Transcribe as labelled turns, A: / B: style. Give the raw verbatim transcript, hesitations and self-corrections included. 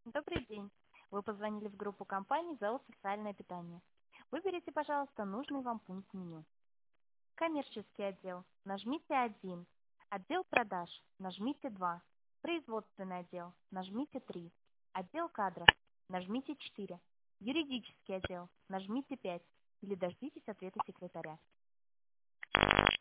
A: Добрый день. Вы позвонили в группу компании ЗАО «Социальное питание». Выберите, пожалуйста, нужный вам пункт меню. Коммерческий отдел. Нажмите один. Отдел продаж. Нажмите два. Производственный отдел. Нажмите три. Отдел кадров. Нажмите четыре. Юридический отдел. Нажмите пять. Или дождитесь ответа секретаря.